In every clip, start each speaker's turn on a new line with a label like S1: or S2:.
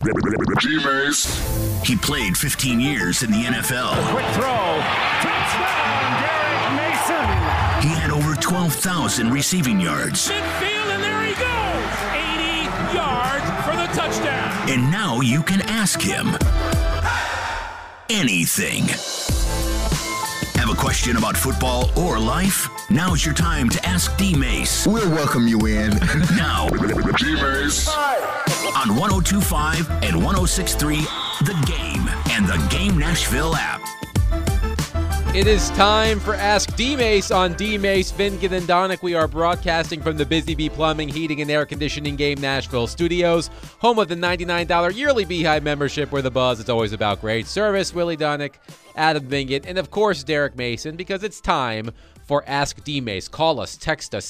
S1: G-Mace.
S2: He played 15 years in the NFL.
S3: Quick throw. Touchdown, Derek Mason.
S2: He had over 12,000 receiving yards.
S4: Midfield, and there he goes. 80 yards for the touchdown.
S2: And now you can ask him anything. Have a question about football or life? Now's your time to ask D-Mace.
S1: We'll welcome you in.
S2: Now,
S1: G-Mace.
S2: on 102.5 and 106.3, The Game and the Game Nashville app.
S5: It is time for Ask D-Mace on D-Mace, Vingan and Donick. We are broadcasting from the Busy Bee Plumbing, Heating, and Air Conditioning Game Nashville studios, home of the $99 yearly Beehive membership where the buzz is always about great service. Willie Donick, Adam Vingan, and of course Derek Mason, because it's time for Ask D-Mace. Call us, text us,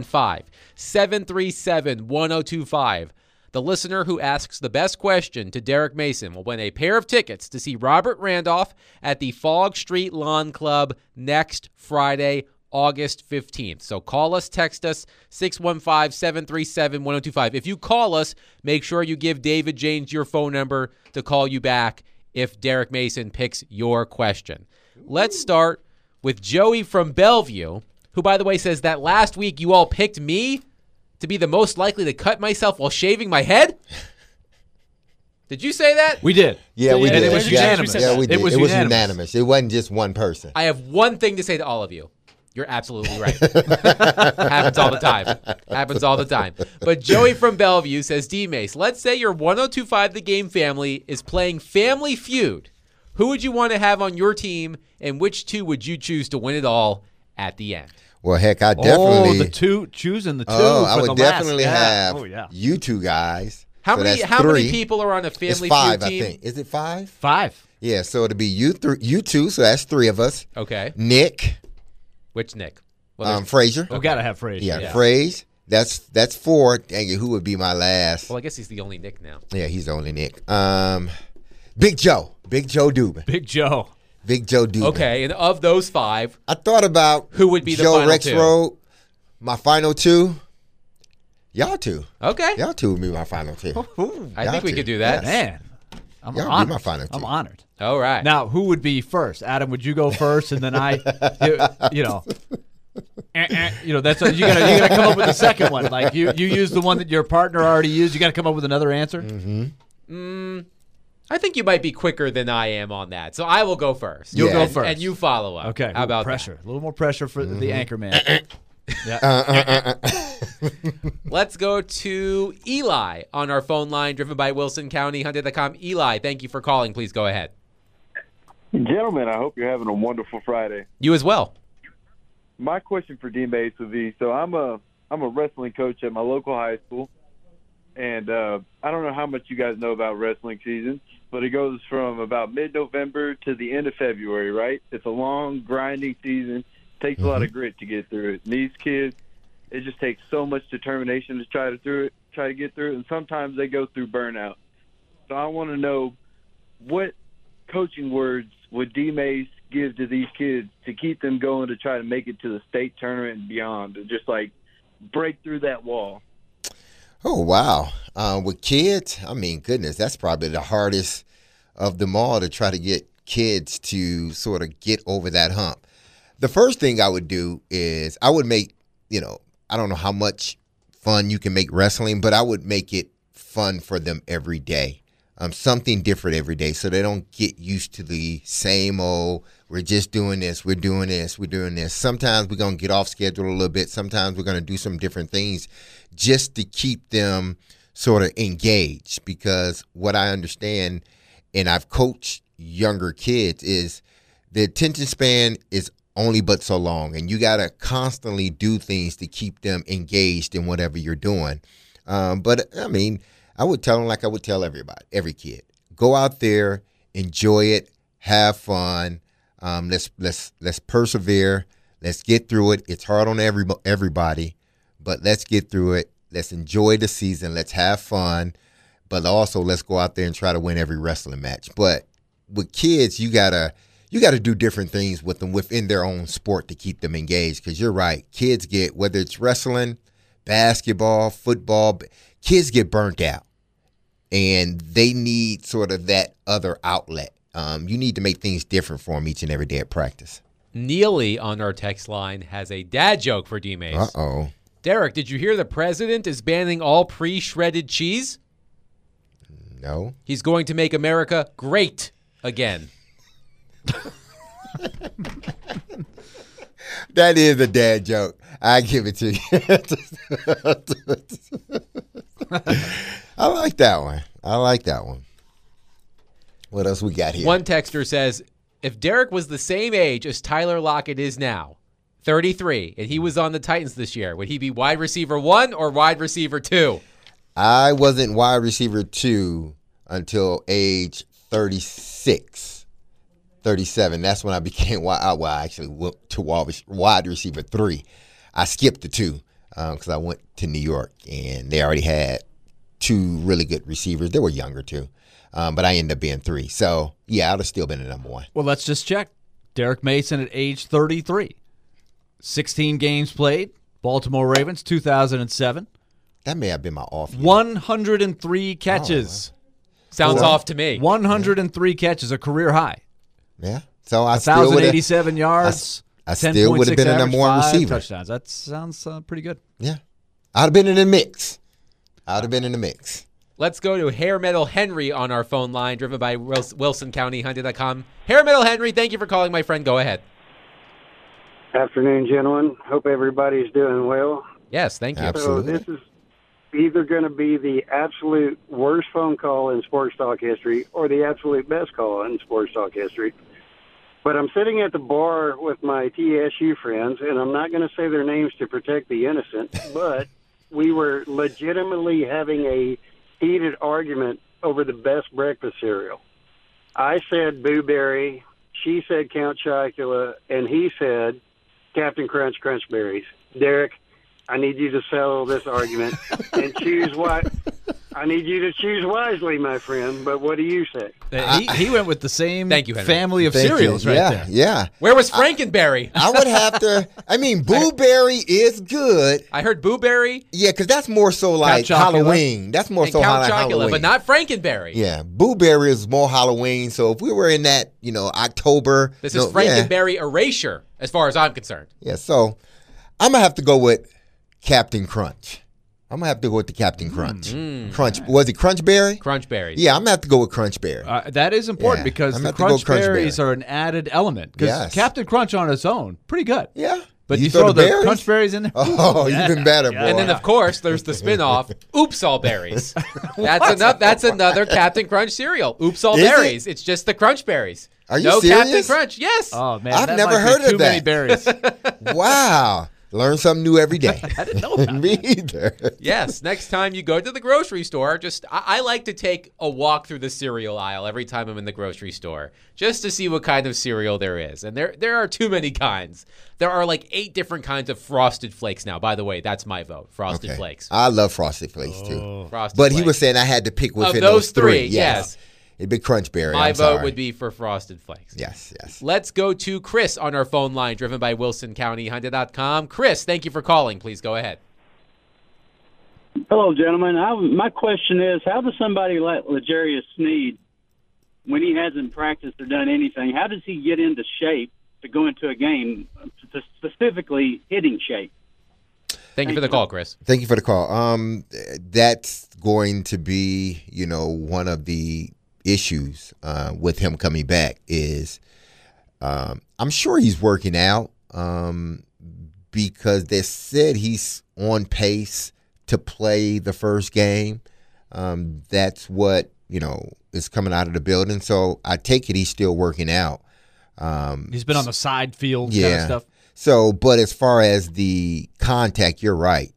S5: 615-737-1025. The listener who asks the best question to Derek Mason will win a pair of tickets to see Robert Randolph at the Fog Street Lawn Club next Friday, August 15th. So call us, text us, 615-737-1025. If you call us, make sure you give David James your phone number to call you back if Derek Mason picks your question. Let's start with Joey from Bellevue, who, by the way, says that last week you all picked me to be the most likely to cut myself while shaving my head? Did you say that?
S6: We did.
S7: Yeah, we did.
S6: It was unanimous.
S7: Yeah, we did.
S6: It was
S7: unanimous. It wasn't just one person.
S5: I have one thing to say to all of you. You're absolutely right. Happens all the time. Happens all the time. But Joey from Bellevue says, D-Mace, let's say your 102.5 The Game family is playing Family Feud. Who would you want to have on your team, and which two would you choose to win it all at the end?
S7: Well, heck, I definitely.
S6: choosing the two.
S7: I
S6: for
S7: would
S6: the
S7: definitely
S6: last.
S7: have you two guys.
S5: How
S7: So
S5: many
S7: that's three.
S5: people are on a Family
S7: It's five,
S5: Feud team?
S7: I think. Is it five?
S6: Five.
S7: Yeah, so it'll be you two, so that's three of us.
S5: Okay.
S7: Nick,
S5: Which Nick? Well,
S7: Frazier.
S6: We gotta have Frazier.
S7: Yeah, Fraze. That's four. Dang it, who would be my last?
S5: I guess he's the only Nick now.
S7: Yeah, he's the only Nick. Big Joe Dubin.
S6: Big Joe.
S7: Big Joe Dubin.
S5: Okay, and of those five,
S7: I thought about
S5: who would be the
S7: Joe
S5: final
S7: Rexroad. My final two. Y'all two.
S5: Okay.
S7: Y'all two would be my final two.
S5: I
S7: Y'all
S5: think we
S7: two.
S5: could do that.
S7: Yes.
S6: Man, I'm
S7: Y'all be
S6: honored.
S7: my final two.
S6: I'm honored.
S5: All right.
S6: Now, who would be first? Adam, would you go first, and then I? That's you gotta come up with the second one. Like you use the one that your partner already used. You got to come up with another answer.
S7: Mm-hmm.
S5: I think you might be quicker than I am on that, so I will go first.
S6: You'll go
S5: And-
S6: first.
S5: and you follow up.
S6: Okay.
S5: How about
S6: pressure?
S5: that?
S6: A little more pressure for the anchor man.
S5: Let's go to Eli on our phone line, driven by Wilson County, Hyundai.com. Eli, thank you for calling. Please go ahead.
S8: Gentlemen, I hope you're having a wonderful Friday.
S5: You as well.
S8: My question for D-Mace would be, so I'm a wrestling coach at my local high school, and I don't know how much you guys know about wrestling season, but it goes from about mid-November to the end of February, right? It's a long, grinding season. Takes a lot of grit to get through it. And these kids, it just takes so much determination to try to get through it, and sometimes they go through burnout. So I want to know, what coaching words would D-Mace give to these kids to keep them going to try to make it to the state tournament and beyond, and just like break through that wall?
S7: Oh, wow. With kids, I mean, goodness, that's probably the hardest of them all, to try to get kids to sort of get over that hump. The first thing I would do is I would make, I don't know how much fun you can make wrestling, but I would make it fun for them every day. Something different every day, so they don't get used to the same old, we're just doing this, we're doing this, we're doing this. Sometimes we're going to get off schedule a little bit. Sometimes we're going to do some different things just to keep them sort of engaged, because what I understand, and I've coached younger kids, is the attention span is only but so long, and you got to constantly do things to keep them engaged in whatever you're doing. But I mean, I would tell them like I would tell every kid, go out there, enjoy it, have fun. Let's persevere. Let's get through it. It's hard on everybody, but let's get through it. Let's enjoy the season. Let's have fun, but also let's go out there and try to win every wrestling match. But with kids, you gotta do different things with them within their own sport to keep them engaged. Because you're right, kids get, whether it's wrestling, basketball, football, kids get burnt out. and they need sort of that other outlet. You need to make things different for them each and every day at practice.
S5: Neely on our text line has a dad joke for D-Mace.
S7: Uh-oh.
S5: Derek, did you hear the president is banning all pre-shredded cheese?
S7: No.
S5: He's going to make America great again.
S7: That is a dad joke. I give it to you. I like that one. What else we got here?
S5: One texter says, if Derek was the same age as Tyler Lockett is now, 33, and he was on the Titans this year, would he be wide receiver 1 or wide receiver 2?
S7: I wasn't wide receiver 2 until age 36, 37. That's when I became I actually went to wide receiver 3. I skipped the 2 because I went to New York, and they already had 2 really good receivers. They were younger, too. But I ended up being 3. So, yeah, I'd have still been the number 1.
S6: Well, let's just check. Derek Mason at age 33. 16 games played. Baltimore Ravens, 2007.
S7: That may have been my off year.
S6: 103 catches.
S5: Sounds off to me.
S6: 103 catches, a career high.
S7: Yeah. So I still would have
S6: 1,087 yards.
S7: I still would have been a number 1 receiver.
S6: Touchdowns. That sounds pretty good.
S7: Yeah. I'd have been in the mix.
S5: Let's go to Hair Metal Henry on our phone line, driven by WilsonCountyHunting.com. Hair Metal Henry, thank you for calling, my friend. Go ahead.
S9: Afternoon, gentlemen. Hope everybody's doing well.
S5: Yes, thank you.
S7: Absolutely.
S9: So this is either going to be the absolute worst phone call in sports talk history or the absolute best call in sports talk history. But I'm sitting at the bar with my TSU friends, and I'm not going to say their names to protect the innocent, but we were legitimately having a heated argument over the best breakfast cereal. I said Boo Berry, she said Count Chocula, and he said Captain Crunch Crunch Berries. Derek, I need you to settle this argument and choose what. I need you to choose wisely, my friend. But what do you say?
S6: He went with the same
S5: Thank you, Henry.
S6: family of cereals right there.
S7: Yeah.
S5: Where was Frankenberry?
S7: I would have to. I mean, Boo Berry is good.
S5: I heard Boo Berry.
S7: Yeah, because that's more so like
S6: Count Chocula.
S7: Halloween. That's more
S5: And
S7: so
S5: Count
S7: like
S5: Chocula,
S7: Halloween.
S5: but not Frankenberry.
S7: Yeah, Boo Berry is more Halloween. So if we were in that, October.
S5: This is Frankenberry erasure, as far as I'm concerned.
S7: Yeah, so I'm going to have to go with Captain Crunch. I'm going to have to go with the Captain Crunch. Crunch. Was it Crunch Berry?
S5: Crunch Berries.
S7: Yeah, I'm going to have to go with Crunch Berry.
S6: That is important
S7: Yeah,
S6: because
S7: I'm
S6: the
S7: gonna have to go
S6: Crunch
S7: Crunch
S6: Berries
S7: Berry.
S6: are an added element. Because
S7: Yes.
S6: Captain Crunch on its own, pretty good.
S7: Yeah.
S6: But you throw the
S7: berries?
S6: Crunch Berries in there.
S7: Oh, even better, boy.
S5: And then, of course, there's the spinoff, Oops All Berries. That's another Captain Crunch cereal. Oops All
S7: Is it?
S5: Berries. It's just the Crunch Berries.
S7: Are you
S5: no
S7: serious?
S5: Captain Crunch. Yes.
S6: Oh, man.
S7: I've
S6: that
S7: never
S6: might be
S7: heard of
S6: too many
S7: that.
S6: berries.
S7: Wow. Learn something new every day.
S6: I didn't know that.
S7: Me either.
S5: Yes. Next time you go to the grocery store, I like to take a walk through the cereal aisle every time I'm in the grocery store, just to see what kind of cereal there is. And there are too many kinds. There are like 8 different kinds of Frosted Flakes now. By the way, that's my vote. Frosted Flakes.
S7: I love Frosted Flakes too.
S5: Frosted
S7: But he
S5: Flakes.
S7: was saying I had to pick within
S5: Of those three,
S7: Yes.
S5: yes.
S7: It'd be Crunch Berry.
S5: My
S7: I'm
S5: vote
S7: sorry.
S5: would be for Frosted Flakes.
S7: Yes.
S5: Let's go to Chris on our phone line, driven by WilsonCountyHunter.com. Chris, thank you for calling. Please go ahead.
S10: Hello, gentlemen. My question is, how does somebody like L'Jarius Sneed, when he hasn't practiced or done anything, how does he get into shape to go into a game, specifically hitting shape?
S5: Thank you for the call, Chris.
S7: Thank you for the call. That's going to be, one of the issues with him coming back is I'm sure he's working out because they said he's on pace to play the first game. That's what, is coming out of the building. So I take it he's still working out.
S6: He's been on the side field
S7: Yeah.
S6: kind of stuff.
S7: So, but as far as the contact, you're right.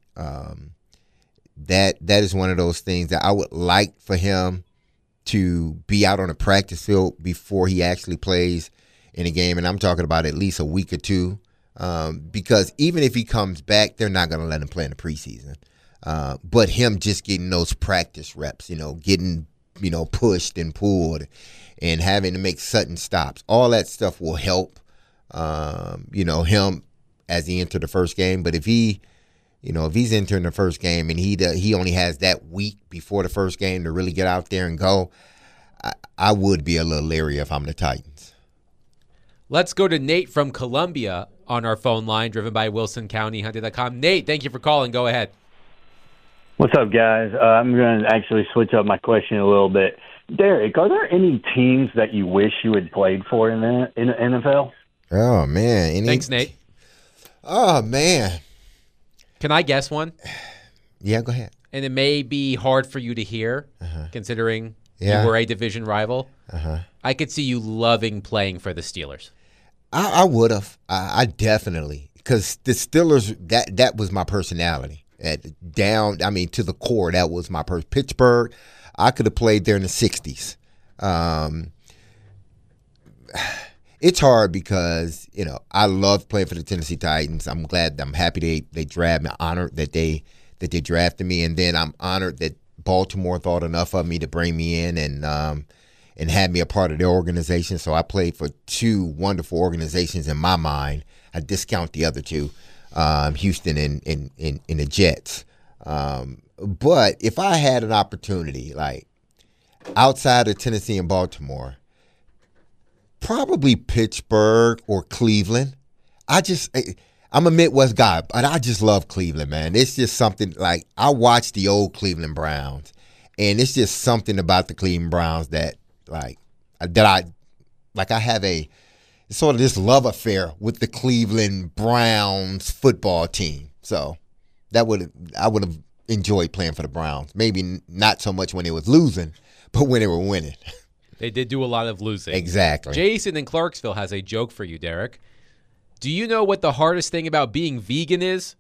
S7: That is one of those things that I would like for him to be out on the practice field before he actually plays in a game. And I'm talking about at least a week or two, because even if he comes back, they're not going to let him play in the preseason. But him just getting those practice reps, getting, pushed and pulled and having to make sudden stops, all that stuff will help, him as he entered the first game. But if he if he's entering the first game and he only has that week before the first game to really get out there and go, I would be a little leery if I'm the Titans.
S5: Let's go to Nate from Columbia on our phone line, driven by WilsonCountyHunting.com. Nate, thank you for calling. Go ahead.
S11: What's up, guys? I'm going to actually switch up my question a little bit. Derek, are there any teams that you wish you had played for in the NFL?
S7: Oh, man.
S5: Thanks, Nate.
S7: Oh, man.
S5: Can I guess one?
S7: Yeah, go ahead.
S5: And it may be hard for you to hear, considering you were a division rival. I could see you loving playing for the Steelers.
S7: I would have. I definitely. Because the Steelers, that was my personality. To the core, that was my Pittsburgh, I could have played there in the 60s. It's hard because, I love playing for the Tennessee Titans. I'm happy they drafted me, honored that they drafted me, and then I'm honored that Baltimore thought enough of me to bring me in and had me a part of their organization. So I played for two wonderful organizations in my mind. I discount the other two, Houston and the Jets. But if I had an opportunity, like outside of Tennessee and Baltimore, probably Pittsburgh or Cleveland. I'm a Midwest guy, but I just love Cleveland, man. It's just something like I watch the old Cleveland Browns, and it's just something about the Cleveland Browns that I have a sort of this love affair with the Cleveland Browns football team. So I would have enjoyed playing for the Browns. Maybe not so much when they was losing, but when they were winning.
S5: They did do a lot of losing.
S7: Exactly.
S5: Jason in Clarksville has a joke for you, Derek. Do you know what the hardest thing about being vegan is?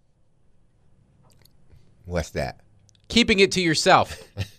S7: What's that?
S5: Keeping it to yourself.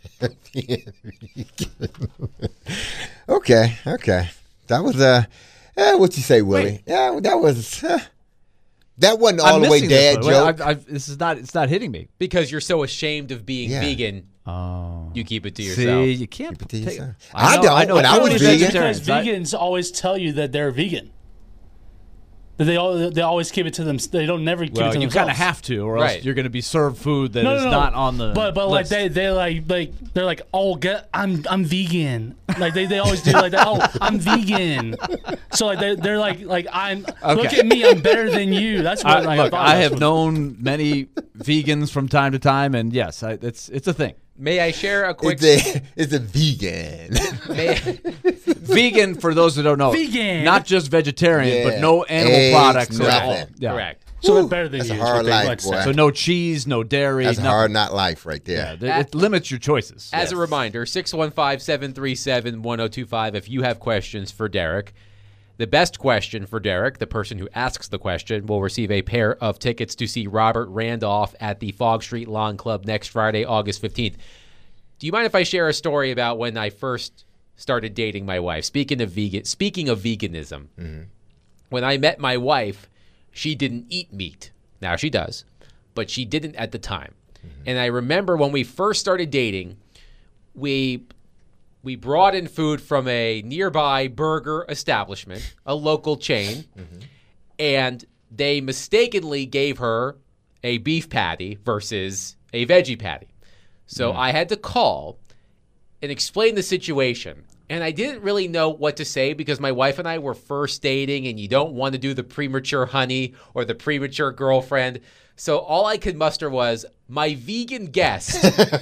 S7: Okay. That was what you say, Willie?
S6: Wait.
S7: Yeah, that was that wasn't all the way dad joke.
S6: It's not hitting me
S5: because you're so ashamed of being vegan.
S6: Oh,
S5: you keep it to yourself.
S6: See, you can't
S7: keep it to yourself.
S6: I know.
S7: When I was vegan,
S12: because vegans always tell you that they're vegan. That they always keep it to them. They don't never keep it to themselves.
S6: You kind of have to, or else you're going to be served food that is not on the.
S12: But
S6: list.
S12: like they're like, oh, I'm vegan. Like they always do like that. Oh, I'm vegan. So like they're like I'm. Okay. Look at me, I'm better than you. That's what
S6: I have known many vegans from time to time, and yes, it's a thing.
S5: May I share a quick?
S7: It's a vegan.
S6: Vegan, for those who don't know,
S12: vegan,
S6: not just vegetarian, but no animal products at all.
S5: Yeah. Correct.
S12: So they're better than
S7: That's
S12: you.
S7: a hard life, boy.
S6: So no cheese, no dairy.
S7: That's
S6: nothing.
S7: a hard not life right there.
S6: Yeah, it limits your choices.
S5: As a reminder, 615-737-1025 if you have questions for Derek. The best question for Derek, the person who asks the question, will receive a pair of tickets to see Robert Randolph at the Fog Street Lawn Club next Friday, August 15th. Do you mind if I share a story about when I first started dating my wife? Speaking of veganism, when I met my wife, she didn't eat meat. Now she does, but she didn't at the time. And I remember when we first started dating, we brought in food from a nearby burger establishment, a local chain, and they mistakenly gave her a beef patty versus a veggie patty. So I had to call and explain the situation. And I didn't really know what to say because my wife and I were first dating, and you don't want to do the premature honey or the premature girlfriend. So all I could muster was, my vegan guest.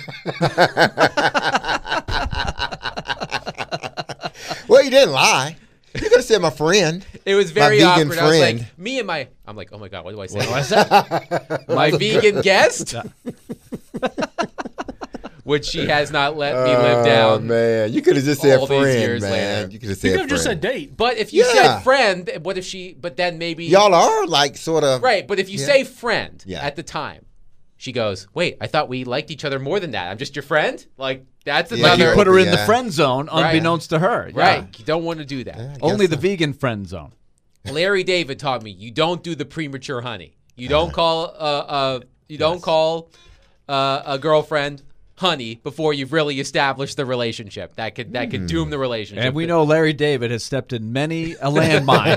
S7: Well, you didn't lie. You could have said my friend.
S5: It was very
S7: my
S5: awkward.
S7: Vegan friend.
S5: I'm like, oh my God, what do I say? My vegan guest? Which she has not let me live down.
S7: Oh, man. You could have just said
S5: all
S7: friend,
S5: these years
S7: man.
S5: later.
S7: You could have said friend.
S12: just said date.
S5: But if you said friend, what if she, but then maybe.
S7: Y'all are like sort of.
S5: Right, but if you say friend at the time, she goes, wait, I thought we liked each other more than that. I'm just your friend? Like, that's another.
S6: Like you put her in the friend zone, unbeknownst to her. Yeah.
S5: Right, you don't want to do that.
S6: Only the vegan friend zone.
S5: Larry David taught me, you don't do the premature honey. You don't call a girlfriend honey before you've really established the relationship. That could doom the relationship.
S6: And we know Larry David has stepped in many a landmine.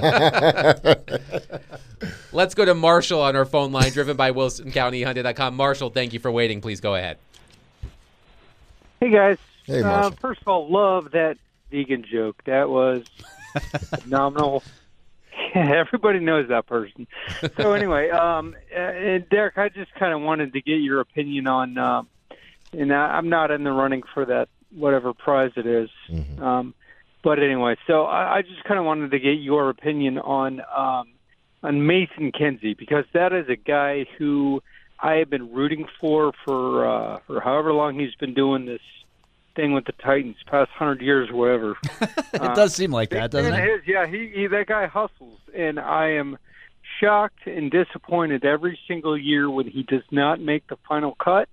S5: Let's go to Marshall on our phone line, driven by WilsonCountyHyundai.com. Marshall, thank you for waiting. Please go ahead.
S13: Hey, guys.
S7: Hey, Marshall.
S13: First of all, love that vegan joke. That was phenomenal. Everybody knows that person. So anyway, and Derek, I just kind of wanted to get your opinion on, and I'm not in the running for that whatever prize it is. But anyway, so I just kind of wanted to get your opinion on Mason Kinsey, because that is a guy who I have been rooting for however long he's been doing this thing with the Titans, past 100 years or whatever.
S6: It does seem like that, doesn't it?
S13: Yeah, he that guy hustles, and I am shocked and disappointed every single year when he does not make the final cut.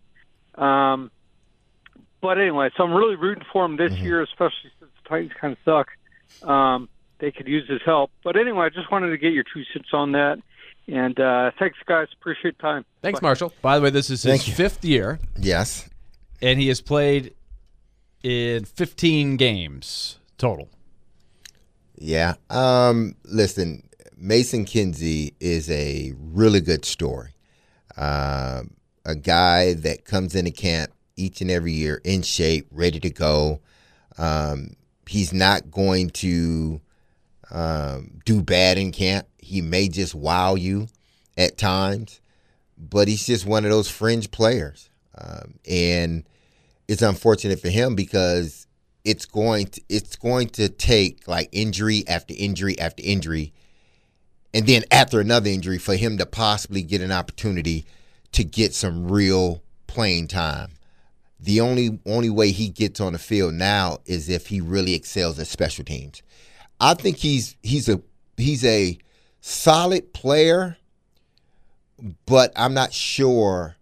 S13: But anyway, so I'm really rooting for him this year, especially since the Titans kind of suck. They could use his help. But anyway, I just wanted to get your 2 cents on that. And thanks, guys. Appreciate the time.
S5: Thanks,
S13: Bye.
S5: Marshall.
S6: By the way, this is his 5th year.
S7: Yes.
S6: And he has played in 15 games total.
S7: Yeah. Listen, Mason Kinsey is a really good story. A guy that comes into camp each and every year in shape, ready to go. He's not going to do bad in camp. He may just wow you at times, but he's just one of those fringe players. And it's unfortunate for him because it's going to take like injury after injury after injury, and then after another injury for him to possibly get an opportunity to get some real playing time. The only way he gets on the field now is if he really excels at special teams. I think he's a solid player, but I'm not sure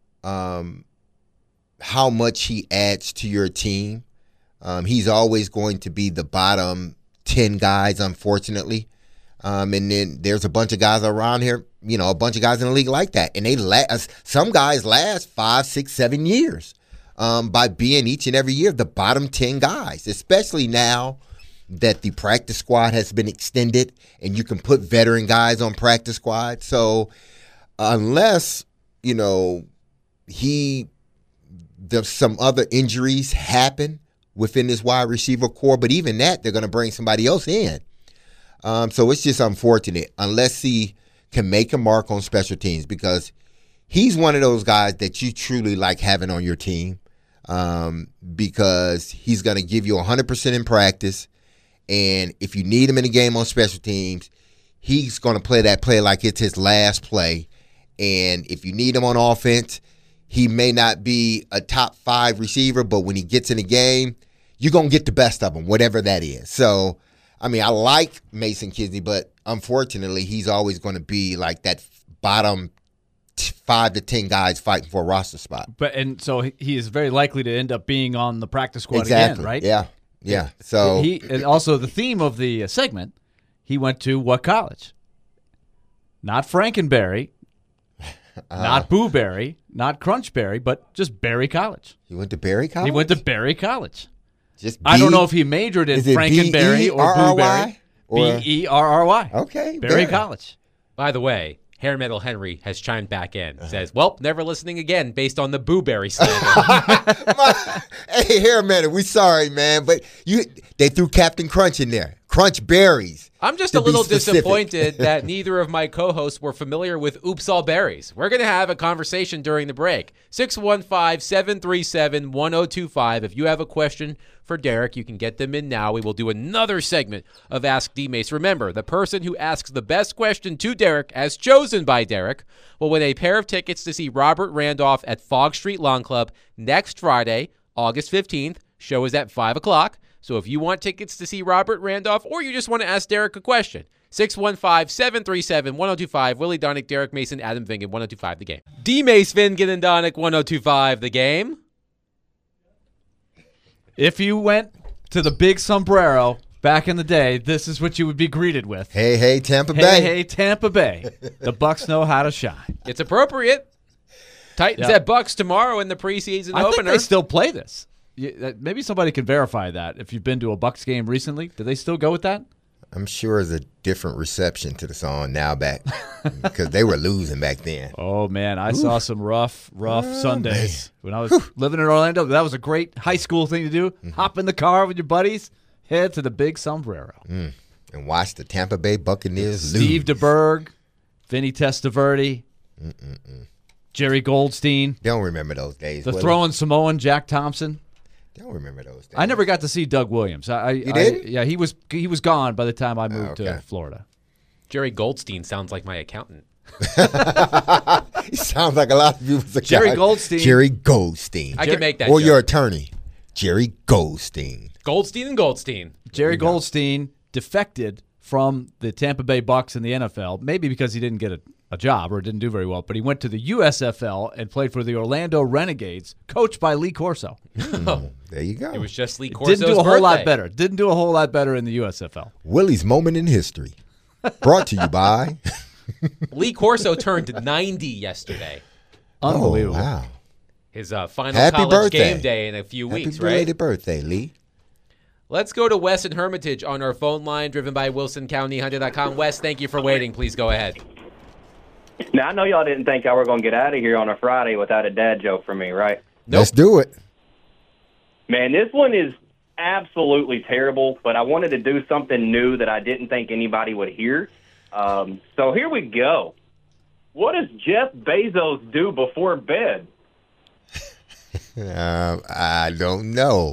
S7: how much he adds to your team. He's always going to be the bottom 10 guys, unfortunately. And then there's a bunch of guys around here, a bunch of guys in the league like that. And some guys last 5, 6, 7 years by being each and every year the bottom 10 guys, especially now that the practice squad has been extended and you can put veteran guys on practice squad. So unless, there's some other injuries happen within this wide receiver core, but even that, they're going to bring somebody else in. So it's just unfortunate unless he can make a mark on special teams, because he's one of those guys that you truly like having on your team, because he's going to give you 100% in practice. And if you need him in a game on special teams, he's going to play that play like it's his last play. And if you need him on offense, he may not be a top 5 receiver, but when he gets in a game, you're going to get the best of him, whatever that is. So, I like Mason Kinsey, but unfortunately, he's always going to be like that bottom 5 to 10 guys fighting for a roster spot.
S6: And so he is very likely to end up being on the practice squad
S7: exactly.
S6: again, right?
S7: Yeah. So
S6: and also the theme of the segment, he went to what college? Not Frankenberry, not Booberry, not Crunchberry, but just Berry College.
S7: He went to Berry College?
S6: He went to Berry College.
S7: Just
S6: I don't know if he majored in Frankenberry or Booberry. Berry.
S7: Okay.
S6: Berry College.
S5: By the way, Hair Metal Henry has chimed back in. Says, well, never listening again based on the Booberry slander.
S7: Hey, Hair Metal, we sorry, man, but they threw Captain Crunch in there. Crunch berries.
S5: I'm just a little disappointed that neither of my co-hosts were familiar with Oops All Berries. We're going to have a conversation during the break. 615-737-1025. If you have a question for Derek, you can get them in now. We will do another segment of Ask D-Mace. Remember, the person who asks the best question to Derek, as chosen by Derek, will win a pair of tickets to see Robert Randolph at Fog Street Lawn Club next Friday, August 15th. Show is at 5 o'clock. So if you want tickets to see Robert Randolph, or you just want to ask Derek a question, 615-737-1025. Willie Donick, Derek Mason, Adam Vingan, 1025 The Game. D-Mace, Vingan, and Donick, 1025 The Game.
S6: If you went to the Big Sombrero back in the day, this is what you would be greeted with.
S7: Hey, Tampa Bay.
S6: Hey, Tampa Bay. The Bucks know how to shine.
S5: It's appropriate. Titans at Bucks tomorrow in the preseason
S6: I
S5: opener.
S6: think they still play this. Maybe somebody can verify that. If you've been to a Bucks game recently, do they still go with that?
S7: I'm sure it's a different reception to the song now back because they were losing back then.
S6: Oh, man, I saw some rough Sundays. When I was living in Orlando, that was a great high school thing to do. Hop in the car with your buddies, head to the big sombrero.
S7: And watch the Tampa Bay Buccaneers lose.
S6: Steve DeBerg, Vinny Testaverde, Jerry Goldstein.
S7: Don't remember those days.
S6: The throwing Samoan Jack Thompson.
S7: Don't remember those days.
S6: I never got to see Doug Williams.
S7: You did?
S6: Yeah, he was gone by the time I moved to Florida.
S5: Jerry Goldstein sounds like my accountant.
S7: He sounds like a lot of people's accountant.
S6: Jerry Goldstein.
S7: Jerry Goldstein.
S5: I can make that
S7: Or
S5: joke.
S7: your attorney, Jerry Goldstein.
S5: Goldstein and Goldstein.
S6: Jerry Goldstein defected from the Tampa Bay Bucks in the NFL, maybe because he didn't get a job or didn't do very well, but he went to the USFL and played for the Orlando Renegades, coached by Lee Corso.
S7: There you go.
S5: It was just Lee Corso's
S6: Didn't do a whole lot
S5: birthday.
S6: better. Didn't do a whole lot better in the USFL.
S7: Willie's Moment in History. Brought to you by...
S5: Lee Corso turned 90 yesterday.
S6: Unbelievable.
S7: Oh, wow.
S5: His final
S7: Happy
S5: college
S7: birthday.
S5: game day in a few weeks,
S7: Happy
S5: right?
S7: belated birthday, Lee.
S5: Let's go to Wes in Hermitage on our phone line, driven by WilsonCountyHunter.com. Wes, thank you for waiting. Please go ahead.
S14: Now, I know y'all didn't think I were going to get out of here on a Friday without a dad joke from me, right?
S7: Let's do it.
S14: Man, this one is absolutely terrible, but I wanted to do something new that I didn't think anybody would hear. So here we go. What does Jeff Bezos do before bed?
S7: I don't know.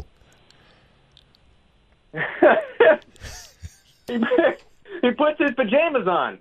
S14: He puts his pajamas on.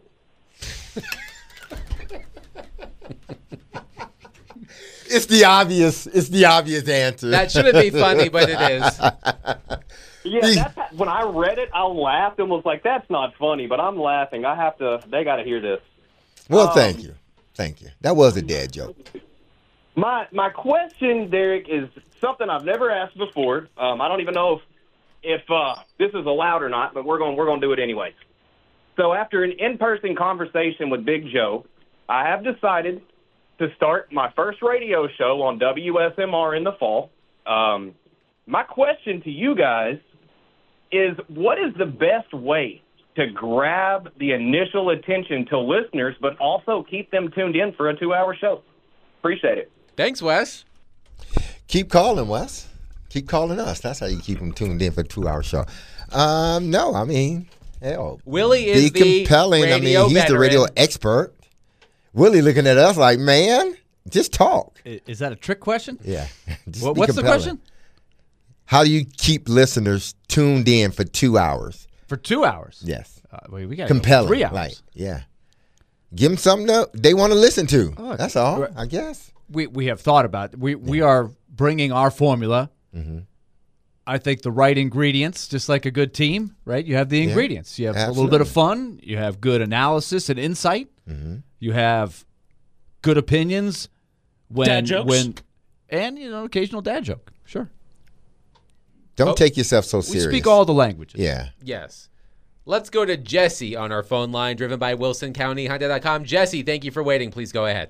S7: It's the obvious answer.
S5: That shouldn't be funny, but it is.
S14: Yeah, when I read it, I laughed and was like, that's not funny, but I'm laughing. They got to hear this.
S7: Well, thank you. Thank you. That was a dad joke.
S14: My question, Derek, is something I've never asked before. I don't even know if this is allowed or not, but we're going to do it anyway. So after an in-person conversation with Big Joe, I have decided to start my first radio show on WSMR in the fall. My question to you guys is, what is the best way to grab the initial attention to listeners, but also keep them tuned in for a 2-hour show? Appreciate it.
S5: Thanks, Wes.
S7: Keep calling, Wes. Keep calling us. That's how you keep them tuned in for a 2-hour show. No, I mean, hell.
S5: Willie is
S7: be
S5: the
S7: compelling.
S5: radio
S7: he's
S5: veteran.
S7: the radio expert. Willie looking at us like, man, just talk.
S6: Is that a trick question?
S7: Yeah. Just be
S6: What's the
S7: compelling.
S6: question?
S7: How do you keep listeners tuned in for 2 hours?
S6: For 2 hours?
S7: Yes.
S6: We got
S7: compelling.
S6: 3 hours.
S7: Like, yeah. Give them something they want to listen to.
S6: Oh,
S7: that's all, I guess.
S6: We have thought about it. We are bringing our formula.
S7: Mm-hmm.
S6: I think the right ingredients, just like a good team, right? You have the ingredients. You have a little bit of fun. You have good analysis and insight.
S7: Mm-hmm.
S6: You have good opinions.
S12: Dad jokes?
S6: And, occasional dad joke. Sure.
S7: Don't take yourself so serious.
S6: We speak all the languages.
S7: Yeah.
S5: Yes. Let's go to Jesse on our phone line, driven by WilsonCountyHunter.com. Jesse, thank you for waiting. Please go ahead.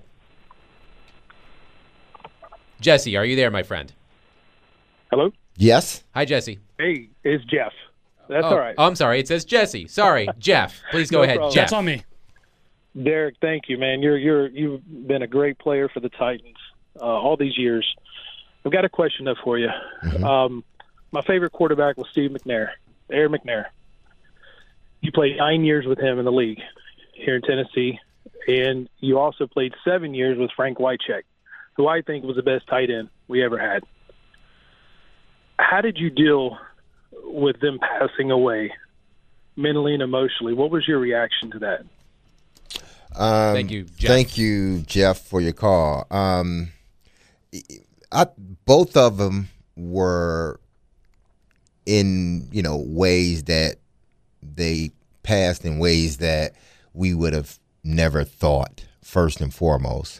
S5: Jesse, are you there, my friend?
S15: Hello?
S7: Yes.
S5: Hi, Jesse.
S15: Hey, it's Jeff. That's all right.
S5: I'm sorry. It says Jesse. Sorry, Jeff. Please go
S15: No
S5: ahead,
S15: problem.
S5: Jeff.
S12: That's on me.
S15: Derek, thank you, man. You've been a great player for the Titans all these years. I've got a question though for you.
S7: Mm-hmm.
S15: My favorite quarterback was Steve McNair, Aaron McNair. You played 9 years with him in the league here in Tennessee, and you also played 7 years with Frank Wycheck, who I think was the best tight end we ever had. How did you deal with them passing away mentally and emotionally? What was your reaction to that?
S5: Thank you, Jeff.
S7: Thank you, Jeff, for your call. Both of them were in, ways that they passed in ways that we would have never thought, first and foremost.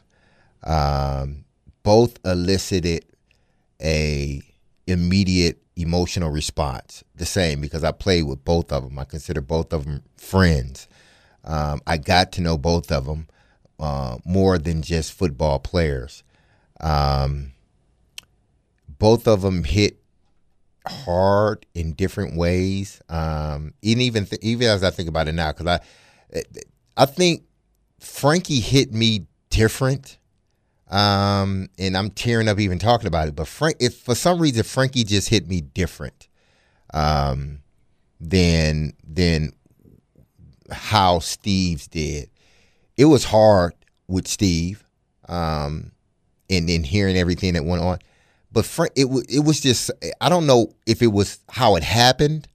S7: Both elicited a immediate emotional response, the same, because I played with both of them. I consider both of them friends. I got to know both of them more than just football players. Both of them hit hard in different ways. Even as I think about it now, because I think Frankie hit me different. And I'm tearing up even talking about it. But if for some reason Frankie just hit me different than how Steve's did. It was hard with Steve, and hearing everything that went on. But it was just, I don't know if it was how it happened,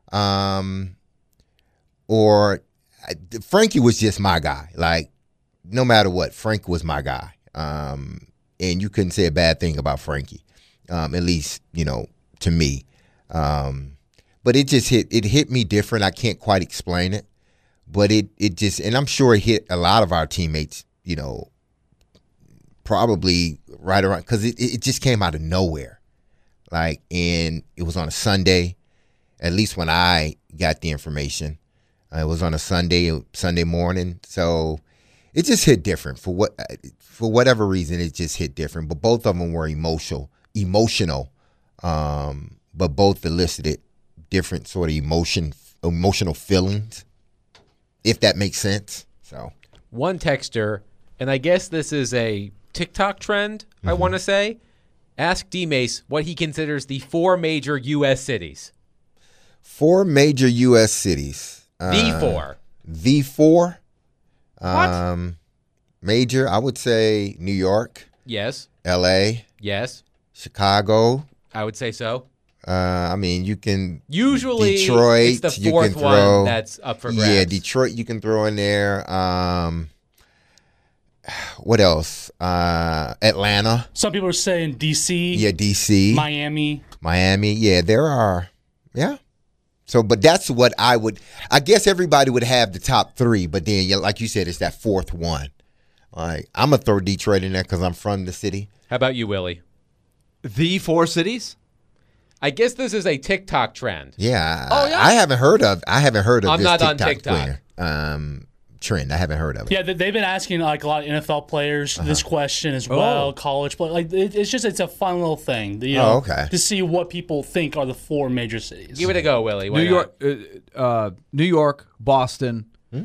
S7: or Frankie was just my guy. Like, no matter what, Frank was my guy. And you couldn't say a bad thing about Frankie, at least, to me. But it just hit me different. I can't quite explain it, but it just, and I'm sure it hit a lot of our teammates, probably right around, because it just came out of nowhere. Like, and it was on a Sunday, at least when I got the information. It was on a Sunday morning. So it just hit different for whatever reason. It just hit different, but both of them were emotional, but both elicited different sort of emotional feelings, if that makes sense. So
S5: one texter, and I guess this is a TikTok trend, I want to say, ask D-Mace what he considers the 4 major U.S. cities.
S7: 4 major U.S. cities.
S5: The
S7: 4?
S5: What?
S7: Major, I would say New York.
S5: Yes.
S7: L.A.
S5: Yes.
S7: Chicago.
S5: I would say so.
S7: I mean, you can
S5: usually
S7: Detroit.
S5: It's the 4th one that's up for grabs.
S7: Yeah, Detroit you can throw in there. What else? Atlanta.
S12: Some people are saying D.C.
S7: Yeah, D.C.
S12: Miami.
S7: Yeah, there are. Yeah. So, but that's what I guess everybody would have the top 3, but then, like you said, it's that 4th one. I'm going to throw Detroit in there because I'm from the city.
S5: How about you, Willie?
S6: The 4 cities?
S5: I guess this is a TikTok trend.
S7: Yeah.
S5: Yeah?
S7: I haven't heard of
S5: I'm
S7: this
S5: not
S7: TikTok
S5: on TikTok.
S7: Trend. I haven't heard of it.
S12: Yeah, they've been asking like a lot of NFL players this question as well, college players. Like it's a fun little thing.
S7: Okay.
S12: To see what people think are the 4 major cities.
S5: Give it a go, Willie. Why
S6: New York, Boston,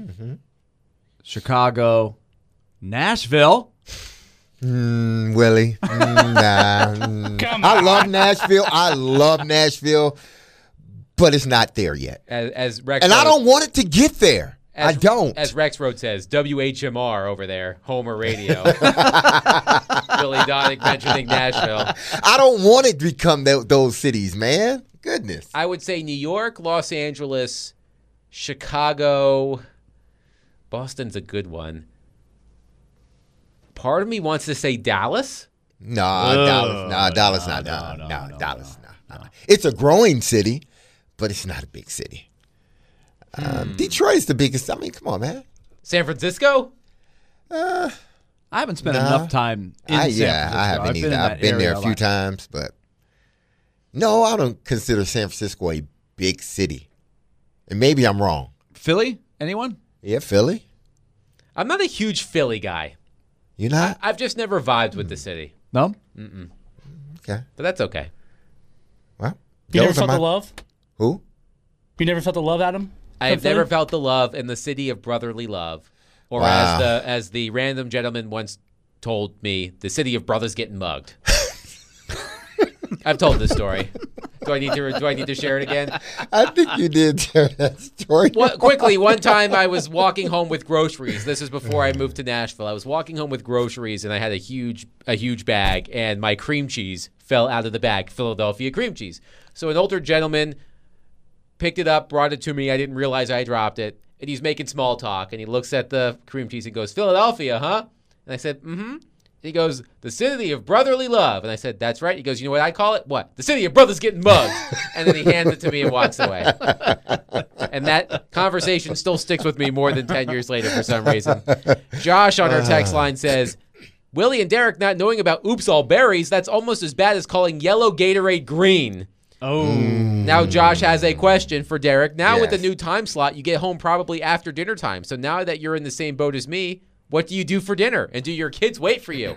S6: Chicago, Nashville.
S7: Willie. I love Nashville, but it's not there yet.
S5: As Rex
S7: and I don't want it to get there. I don't.
S5: As Rex Road says, WHMR over there, Homer Radio. Willie Donick mentioning Nashville.
S7: I don't want it to become those cities, man. Goodness.
S5: I would say New York, Los Angeles, Chicago, Boston's a good one. Part of me wants to say Dallas.
S7: Dallas not. It's a growing city, but it's not a big city. Detroit is the biggest. I mean, come on, man.
S5: San Francisco?
S6: I haven't spent enough time in San Francisco.
S7: I haven't either. I've been there a few times, but no, I don't consider San Francisco a big city. And maybe I'm wrong.
S6: Philly? Anyone?
S7: Yeah, Philly.
S5: I'm not a huge Philly guy.
S7: You're not?
S5: I've just never vibed with the city.
S6: No?
S5: Mm-mm.
S7: Okay.
S5: But that's okay.
S7: Well,
S12: you never felt the love?
S7: Who?
S12: You never felt the love, Adam?
S5: I've never felt the love in the city of brotherly love. Or as the random gentleman once told me, the city of brothers getting mugged. I've told this story. Do I need to share it again?
S7: I think you did share that story.
S5: Quickly, one time I was walking home with groceries. This is before I moved to Nashville. I was walking home with groceries, and I had a huge bag, and my cream cheese fell out of the bag, Philadelphia cream cheese. So an older gentleman picked it up, brought it to me. I didn't realize I dropped it, and he's making small talk, and he looks at the cream cheese and goes, "Philadelphia, huh?" And I said, "Mm-hmm." He goes, "The city of brotherly love." And I said, "That's right." He goes, "You know what I call it?" "What?" "The city of brothers getting mugged." And then he hands it to me and walks away. And that conversation still sticks with me more than 10 years later for some reason. Josh on our text line says, "Willie and Derek not knowing about Oops All Berries, that's almost as bad as calling yellow Gatorade green."
S12: Oh.
S5: Now Josh has a question for Derek. Now with the new time slot, you get home probably after dinner time. So now that you're in the same boat as me, what do you do for dinner? And do your kids wait for you?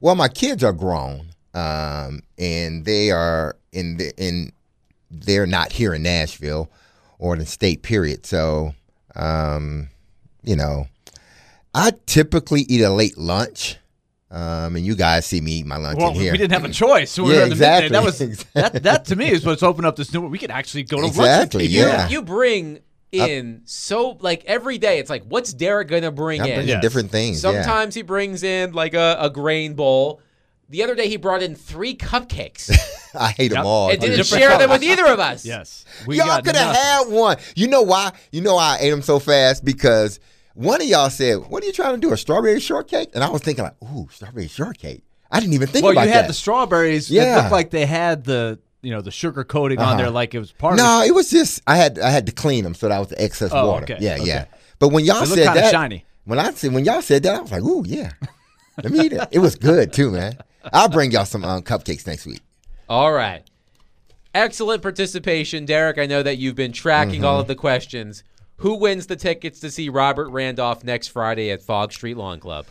S7: Well, my kids are grown, and they are they're not here in Nashville or in the state. Period. So, you know, I typically eat a late lunch. And you guys see me eat my lunch in here.
S6: We didn't have a choice. So we were in the midday. That was that to me is what's opened up this new. We could actually go to lunch.
S7: Exactly. Yeah.
S5: You bring in so like every day. It's like, what's Derek gonna bring in?
S7: Different things.
S5: Sometimes he brings in like a grain bowl. The other day he brought in 3 cupcakes.
S7: I hate them all.
S5: And didn't share them with either of us.
S6: Yes.
S7: Y'all could have had one. You know why? You know why I ate them so fast? Because one of y'all said, "What are you trying to do? A strawberry shortcake?" And I was thinking like, "Ooh, strawberry shortcake." I didn't even think about that.
S6: Well, you had the strawberries.
S7: Yeah.
S6: It looked like they had the the sugar coating on there, like it was part of it.
S7: No, it was just I had to clean them, so that was the excess water.
S6: Okay.
S7: Yeah,
S6: okay.
S7: yeah. But when y'all
S6: They
S7: said
S6: look
S7: that,
S6: shiny.
S7: when y'all said that, I was like, "Ooh, yeah." Let me eat it. It was good too, man. I'll bring y'all some cupcakes next week.
S5: All right. Excellent participation, Derek. I know that you've been tracking all of the questions. Who wins the tickets to see Robert Randolph next Friday at Fog Street Lawn Club?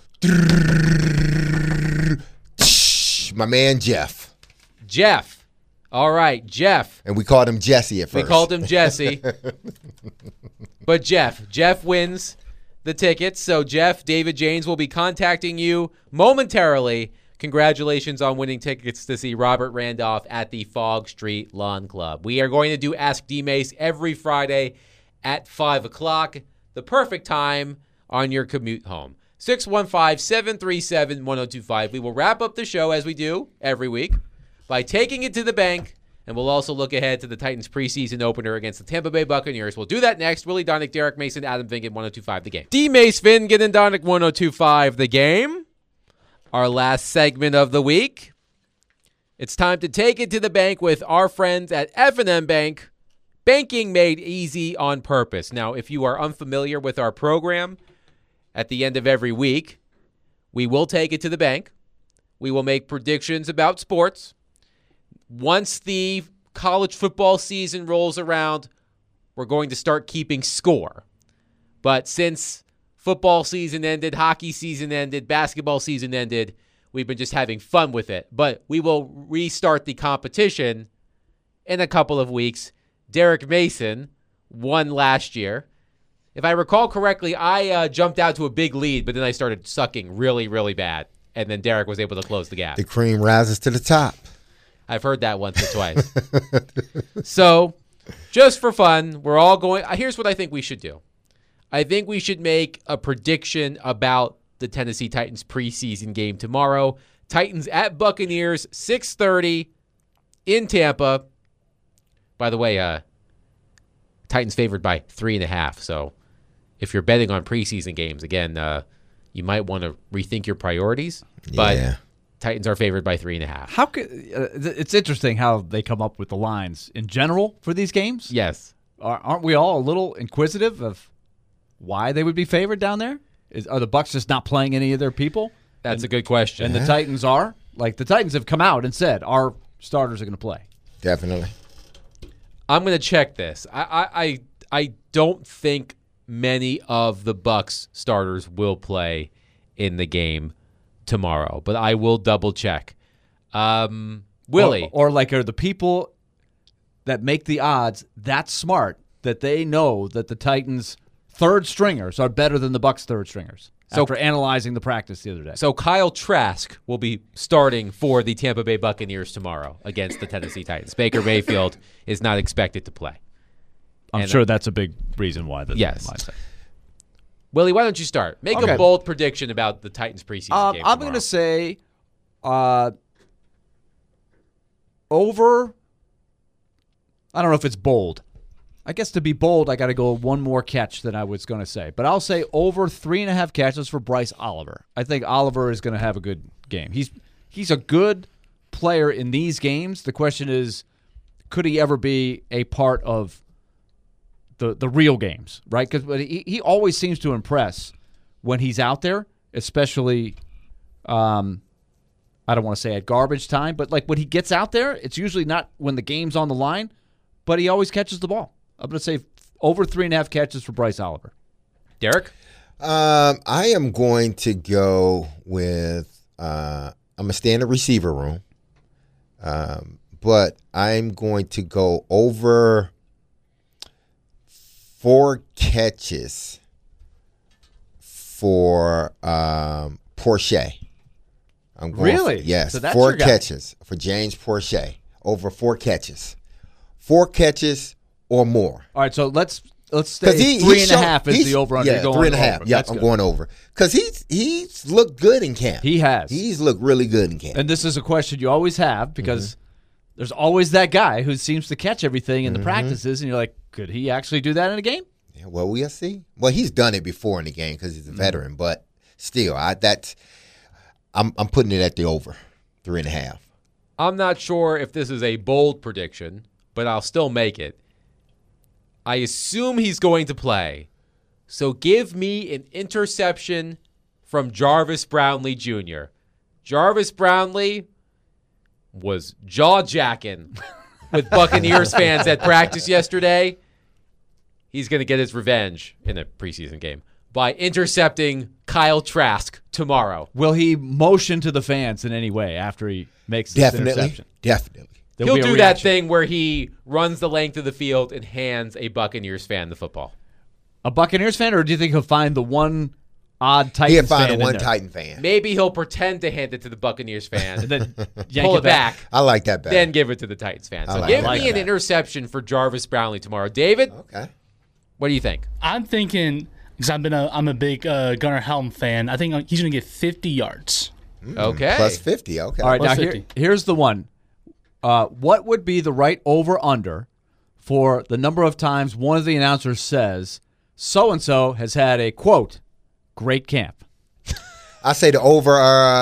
S7: My man Jeff.
S5: Jeff. All right, Jeff.
S7: And we called him Jesse at first.
S5: We called him Jesse. But Jeff wins the tickets. So, Jeff, David James will be contacting you momentarily. Congratulations on winning tickets to see Robert Randolph at the Fog Street Lawn Club. We are going to do Ask D-Mace every Friday at 5 o'clock, the perfect time on your commute home. 615-737-1025. We will wrap up the show, as we do every week, by taking it to the bank, and we'll also look ahead to the Titans preseason opener against the Tampa Bay Buccaneers. We'll do that next. Willie Donick, Derek Mason, Adam Vingan, 1025 The Game. D-Mace, Vingan, and Donick, 1025 The Game. Our last segment of the week. It's time to take it to the bank with our friends at F&M Bank. Banking made easy on purpose. Now, if you are unfamiliar with our program, at the end of every week, we will take it to the bank. We will make predictions about sports. Once the college football season rolls around, we're going to start keeping score. But since football season ended, hockey season ended, basketball season ended, we've been just having fun with it. But we will restart the competition in a couple of weeks. Derek Mason won last year. If I recall correctly, I jumped out to a big lead, but then I started sucking really, really bad. And then Derek was able to close the gap.
S7: The cream rises to the top.
S5: I've heard that once or twice. So, just for fun, we're all going. Here's what I think we should do. I think we should make a prediction about the Tennessee Titans preseason game tomorrow. Titans at Buccaneers, 6:30 in Tampa. By the way, Titans favored by 3.5. So if you're betting on preseason games, again, you might want to rethink your priorities. But Titans are favored by 3.5.
S6: How could it's interesting how they come up with the lines in general for these games?
S5: Yes.
S6: Aren't we all a little inquisitive of why they would be favored down there? Are the Bucs just not playing any of their people?
S5: That's a good question.
S6: And the Titans are? Like, the Titans have come out and said our starters are going to play.
S7: Definitely.
S5: I'm going to check this. I don't think many of the Bucs starters will play in the game tomorrow, but I will double check. Willie.
S6: Or like, are the people that make the odds that smart that they know that the Titans' third stringers are better than the Bucs' third stringers? So, after analyzing the practice the other day.
S5: So Kyle Trask will be starting for the Tampa Bay Buccaneers tomorrow against the Tennessee Titans. Baker Mayfield is not expected to play.
S6: I'm sure that's a big reason why.
S5: Yes. Willie, why don't you start? Make a bold prediction about the Titans preseason game
S6: I'm going to say over. I don't know if it's bold. I guess to be bold, I got to go one more catch than I was going to say. But I'll say over 3.5 catches for Bryce Oliver. I think Oliver is going to have a good game. He's a good player in these games. The question is, could he ever be a part of the real games, right? Because he always seems to impress when he's out there, especially, I don't want to say at garbage time, but like when he gets out there, it's usually not when the game's on the line, but he always catches the ball. I'm going to say over 3.5 catches for Bryce Oliver.
S5: Derek?
S7: I am going to go with I'm gonna stay in the receiver room, but I'm going to go over 4 catches for Porsche. I'm going
S6: Really?
S7: Yes,
S6: So that's
S7: 4
S6: your guy.
S7: catches for James Porsche. Over 4 catches. 4 catches or more.
S6: All right, so let's stay 3.5 is the over under.
S7: Yeah, 3.5. Yeah, I'm going over because he's looked good in camp.
S6: He has.
S7: He's looked really good in camp.
S6: And this is a question you always have because there's always that guy who seems to catch everything in the practices, and you're like, could he actually do that in a game?
S7: Yeah, well, we'll see. Well, he's done it before in the game because he's a veteran, but still, I'm putting it at the over 3.5.
S5: I'm not sure if this is a bold prediction, but I'll still make it. I assume he's going to play. So give me an interception from Jarvis Brownlee Jr. Jarvis Brownlee was jaw-jacking with Buccaneers fans at practice yesterday. He's going to get his revenge in a preseason game by intercepting Kyle Trask tomorrow.
S6: Will he motion to the fans in any way after he makes this interception?
S7: Definitely.
S6: There'll
S5: He'll
S6: be a
S5: do that
S6: reaction.
S5: thing where he runs the length of the field and hands a Buccaneers fan the football.
S6: A Buccaneers fan, or do you think he'll find the one odd Titans
S7: He'll find
S6: fan
S7: the one
S6: in there?
S7: Titan fan.
S5: Maybe he'll pretend to hand it to the Buccaneers fan,
S6: And then yank
S5: pull it back,
S7: I like that better.
S5: then give it to the Titans fan. So
S7: I like
S5: give
S7: that
S5: me an
S7: better.
S5: interception for Jarvis Brownlee tomorrow. David,
S7: Okay.
S5: what do you think?
S12: I'm thinking because I'm a big Gunnar Helm fan. I think he's going to get 50 yards.
S5: Okay.
S7: Plus 50. Okay.
S6: All right,
S12: Plus
S6: now
S12: 50.
S6: here's the one. What would be the right over-under for the number of times one of the announcers says, so-and-so has had a, quote, great camp?
S7: I say the over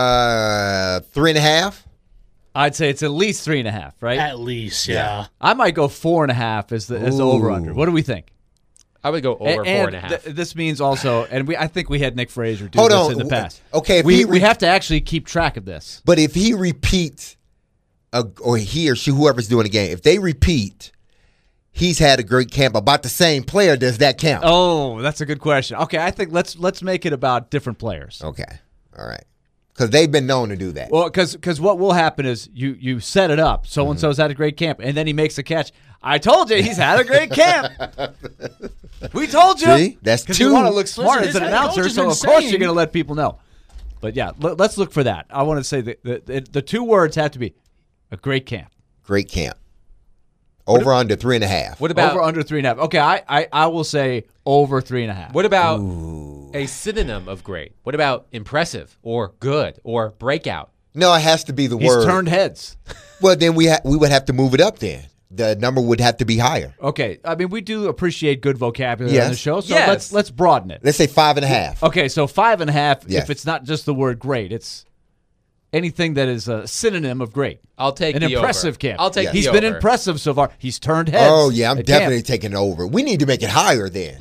S7: 3.5.
S6: I'd say it's at least 3.5, right?
S12: At least, yeah.
S6: I might go 4.5 as the over-under. What do we think?
S5: I would go over
S6: And
S5: 4.5.
S6: this means also, and I think we had Nick Frazier do
S7: Hold
S6: this
S7: on.
S6: in the past.
S7: Okay, if
S6: we have to actually keep track of this.
S7: But if he repeats, or he or she, whoever's doing the game, if they repeat, he's had a great camp about the same player, does that count?
S6: Oh, that's a good question. Okay, I think let's make it about different players.
S7: Okay. All right. Because they've been known to do that.
S6: Well, because what will happen is you set it up. So-and-so's had a great camp, and then he makes a catch. I told you he's had a great camp. We told you.
S7: See? That's
S6: Because
S7: two.
S6: you want to look smart
S12: Listen,
S6: as an
S12: his head coach
S6: announcer,
S12: has
S6: so
S12: been
S6: of course
S12: saying-
S6: you're going to let people know. But yeah, let's look for that. I want to say that the 2 words have to be a great camp.
S7: Great camp. Over under 3.5.
S5: What about
S6: Over under 3.5. Okay, I will say over 3.5.
S5: What about a synonym of great? What about impressive or good or breakout?
S7: No, it has to be the
S6: He's
S7: word.
S6: turned heads.
S7: Well, then we would have to move it up then. The number would have to be higher.
S6: Okay, I mean we do appreciate good vocabulary
S7: Yes.
S6: on the show, so
S5: Yes.
S6: let's broaden it.
S7: Let's say 5.5.
S6: Okay, so 5.5.
S7: Yes.
S6: If it's not just the word great, it's anything that is a synonym of great.
S5: I'll take
S6: An
S5: the
S6: impressive
S5: over.
S6: camp.
S5: I'll take
S6: He's
S5: the
S6: been
S5: over.
S6: impressive so far. He's turned heads.
S7: Oh, yeah, I'm
S6: at
S7: definitely
S6: camp.
S7: taking it over. We need to make it higher then.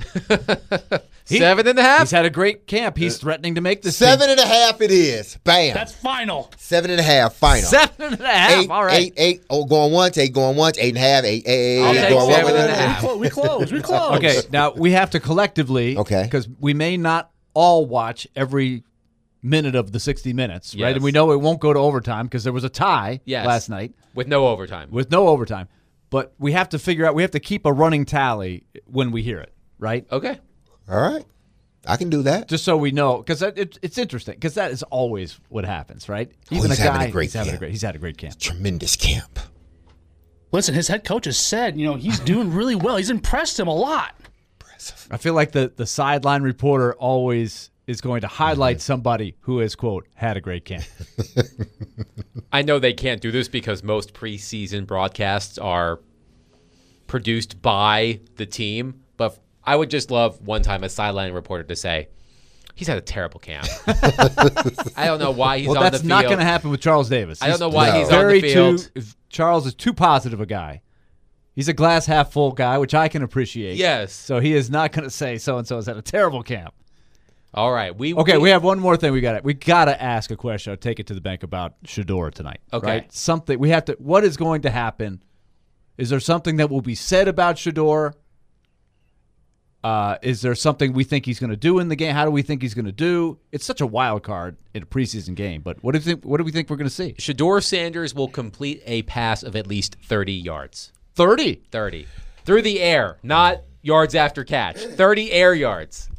S5: 7.5.
S6: He's had a great camp. He's threatening to make this team.
S7: 7.5 it is. Bam.
S12: That's final.
S7: 7.5 final.
S6: 7.5.
S7: 8,
S6: All right.
S7: 8, oh, going once, 8 going once, 8.5, 8,
S5: I'll
S7: 8
S5: take
S7: going
S5: 7.5.
S12: We close. We close.
S6: Okay, now we have to collectively,
S7: Okay.
S6: because we may not all watch every minute of the 60 minutes, right?
S5: Yes.
S6: And we know it won't go to overtime because there was a tie
S5: Yes.
S6: last night
S5: With no overtime.
S6: with no overtime. But we have to figure out, we have to keep a running tally when we hear it, right?
S5: Okay.
S7: All right. I can do that.
S6: Just so we know, because it's interesting, because that is always what happens, right? Even
S7: he's
S6: a
S7: having
S6: guy,
S7: a great
S6: he's having
S7: camp.
S6: he's had a great camp.
S7: Tremendous camp.
S12: Listen, his head coach has said, he's doing really well. He's impressed him a lot.
S6: I feel like the sideline reporter always is going to highlight somebody who has, quote, had a great camp.
S5: I know they can't do this because most preseason broadcasts are produced by the team, but I would just love one time a sideline reporter to say, he's had a terrible camp. I don't know why he's
S6: Well,
S5: on the
S6: that's
S5: field.
S6: not going to happen with Charles Davis.
S5: I don't know why
S7: No.
S5: he's on the field.
S6: Charles is too positive a guy. He's a glass half full guy, which I can appreciate.
S5: Yes.
S6: So he is not going to say so-and-so has had a terrible camp.
S5: All right. We
S6: have one more thing we got to ask a question. I'll take it to the bank about Shedeur tonight.
S5: Okay.
S6: Right? Something we have to, what is going to happen? Is there something that will be said about Shedeur? Is there something we think he's going to do in the game? How do we think he's going to do? It's such a wild card in a preseason game. But what do we think we're going to see?
S5: Shedeur Sanders will complete a pass of at least 30 yards.
S6: 30?
S5: 30. Through the air, not yards after catch. 30 air yards.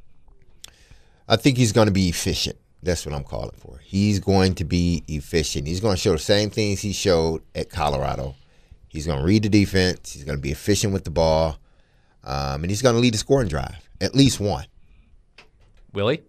S7: I think he's going to be efficient. That's what I'm calling for. He's going to be efficient. He's going to show the same things he showed at Colorado. He's going to read the defense. He's going to be efficient with the ball. And he's going to lead the scoring drive, at least one.
S5: Willie?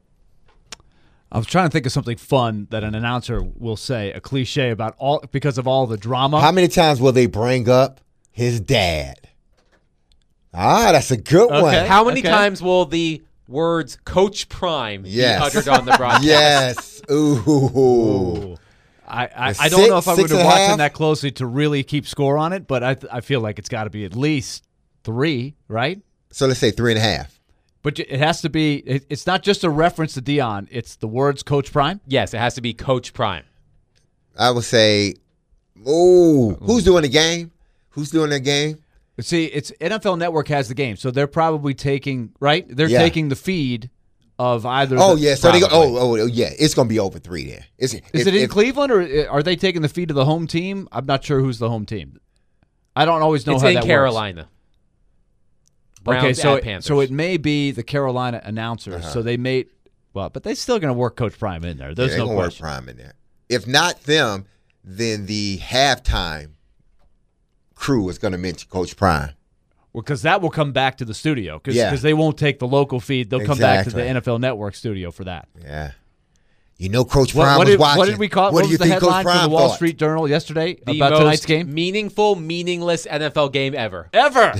S6: I was trying to think of something fun that an announcer will say, a cliche about because of all the drama.
S7: How many times will they bring up his dad? That's a good one.
S5: How many times will the words Coach Prime be uttered on the broadcast?
S7: Yes. Ooh.
S6: I don't know if I'm going to be watching that closely to really keep score on it, but I feel like it's got to be at least 3, right?
S7: So let's say 3.5.
S6: But it has to be. It's not just a reference to Deion. It's the words Coach Prime.
S5: Yes, it has to be Coach Prime.
S7: I would say, who's doing the game? Who's doing the game?
S6: See, it's NFL Network has the game, so they're probably taking They're taking the feed of either.
S7: So they go. Yeah, it's going to be over 3 there.
S6: Is it in Cleveland, or are they taking the feed of the home team? I'm not sure who's the home team. I don't always know how that works.
S5: It's in Carolina. Browns at Panthers.
S6: So it may be the Carolina announcers. So they may, but they're still going to work Coach Prime in there. There's no question.
S7: Work Prime in there. If not them, then the halftime crew is going to mention Coach Prime.
S6: Well, because that will come back to the studio because they won't take the local feed. They'll come back to the NFL Network studio for that.
S7: Yeah. You know Coach Prime was watching.
S6: What did we call it? What was the headline from the Wall Street Journal yesterday about tonight's game?
S5: The most meaningful, meaningless NFL game ever.
S6: Ever.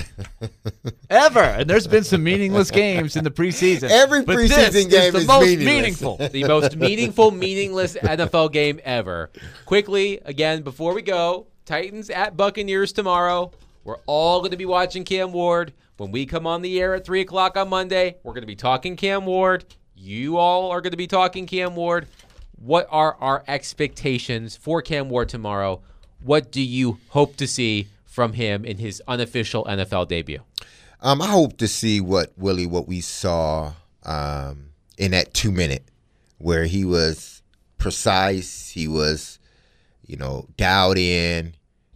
S6: And there's been some meaningless games in the preseason.
S7: Every preseason game is
S6: the most
S7: meaningless.
S5: The most meaningful, meaningless NFL game ever. Quickly, again, before we go, Titans at Buccaneers tomorrow. We're all going to be watching Cam Ward. When we come on the air at 3 o'clock on Monday, we're going to be talking Cam Ward. You all are going to be talking Cam Ward. What are our expectations for Cam Ward tomorrow? What do you hope to see from him in his unofficial NFL debut?
S7: I hope to see what we saw in that 2-minute where he was precise. He was, dialed in.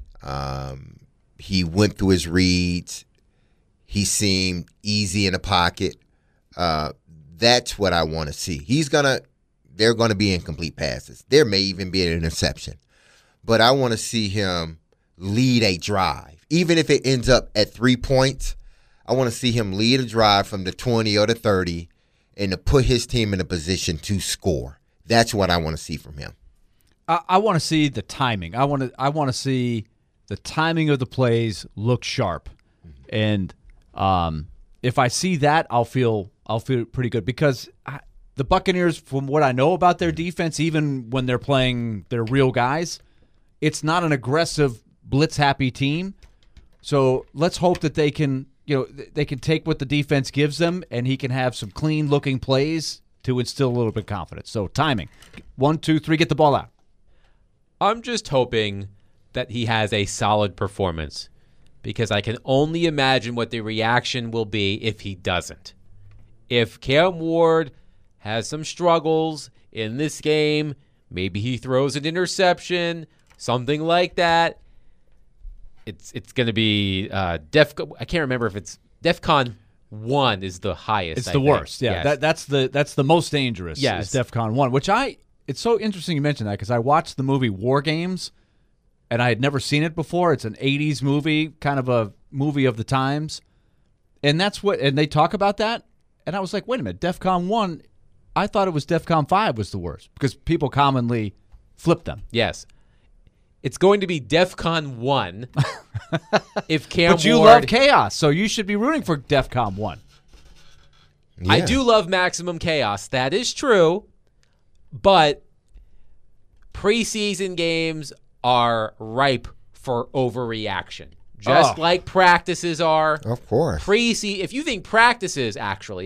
S7: He went through his reads. He seemed easy in the pocket. That's what I want to see. They're going to be incomplete passes. There may even be an interception. But I want to see him lead a drive. Even if it ends up at 3 points, I want to see him lead a drive from the 20 or the 30 and to put his team in a position to score. That's what I want to see from him.
S6: I want to see the timing. I want to see the timing of the plays look sharp. And if I see that, I'll feel pretty good because the Buccaneers, from what I know about their defense, even when they're playing their real guys, it's not an aggressive, blitz-happy team. So let's hope that they can take what the defense gives them, and he can have some clean-looking plays to instill a little bit of confidence. So timing, 1, 2, 3, get the ball out.
S5: I'm just hoping that he has a solid performance because I can only imagine what the reaction will be if he doesn't. If Cam Ward has some struggles in this game, maybe he throws an interception, something like that, it's going to be I can't remember if it's DEFCON 1 is the highest.
S6: It's the worst. Yeah, yes. That's the most dangerous.
S5: Yes,
S6: is DEFCON 1. Which it's so interesting you mentioned that because I watched the movie War Games, and I had never seen it before. It's an 80s movie, kind of a movie of the times, and they talk about that. And I was like, wait a minute, DEFCON 1, I thought it was DEFCON 5 was the worst because people commonly flip them.
S5: Yes. It's going to be DEFCON 1 if Cam Ward...
S6: But you love chaos, so you should be rooting for DEFCON 1.
S5: Yeah. I do love maximum chaos. That is true. But preseason games are ripe for overreaction. Just like practices are.
S7: Of course.
S5: If you think practices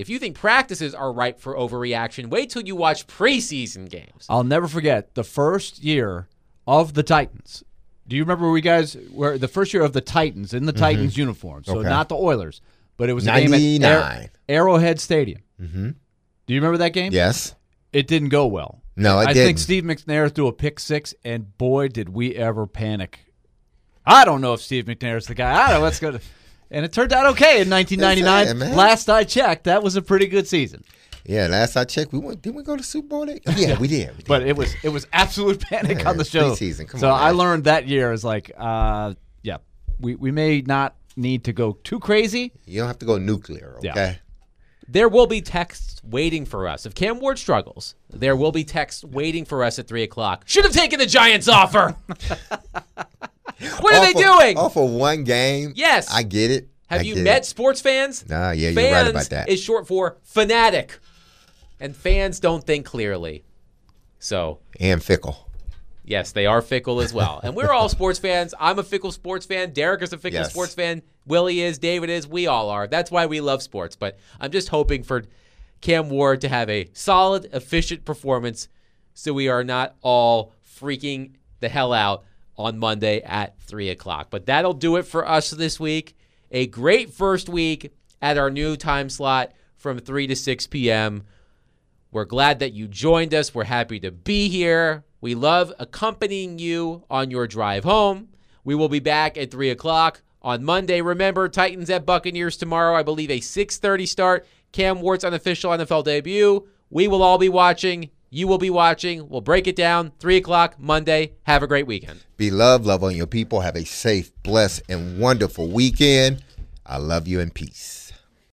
S5: are ripe for overreaction, wait till you watch preseason games.
S6: I'll never forget the first year of the Titans. Do you remember where you guys were? The first year of the Titans in the Titans uniform. So not the Oilers, but it was a game at
S7: 99.
S6: Arrowhead Stadium.
S7: Mm-hmm.
S6: Do you remember that game?
S7: Yes.
S6: It didn't go well.
S7: No,
S6: I
S7: didn't.
S6: think Steve McNair threw a pick six, and boy, did we ever panic. I don't know if Steve McNair's the guy. I don't know what's going to. And it turned out okay in 1999.
S7: man.
S6: Last I checked, that was a pretty good season.
S7: Yeah, last I checked, didn't we go to Super Bowl? Yeah, we did.
S6: But it was absolute panic on the show.
S7: Preseason. Come
S6: so
S7: on,
S6: I
S7: man.
S6: learned that year is like, we may not need to go too crazy.
S7: You don't have to go nuclear, okay?
S6: Yeah.
S5: There will be texts waiting for us. If Cam Ward struggles, there will be texts waiting for us at 3 o'clock. Should have taken the Giants offer. What are they doing?
S7: Oh, for one game?
S5: Yes.
S7: I get it.
S5: Have you met sports fans?
S7: Nah, yeah, you're right about that.
S5: Is short for fanatic. And fans don't think clearly. So.
S7: And fickle.
S5: Yes, they are fickle as well. And we're all sports fans. I'm a fickle sports fan. Derek is a fickle sports fan. Willie is. David is. We all are. That's why we love sports. But I'm just hoping for Cam Ward to have a solid, efficient performance so we are not all freaking the hell out on Monday at 3 o'clock. But that'll do it for us this week. A great first week at our new time slot from 3 to 6 p.m. We're glad that you joined us. We're happy to be here. We love accompanying you on your drive home. We will be back at 3 o'clock on Monday. Remember, Titans at Buccaneers tomorrow. I believe a 6:30 start. Cam Ward's unofficial NFL debut. We will all be watching. You will be watching. We'll break it down. 3 o'clock Monday. Have a great weekend.
S7: Be loved. Love on your people. Have a safe, blessed, and wonderful weekend. I love you and peace.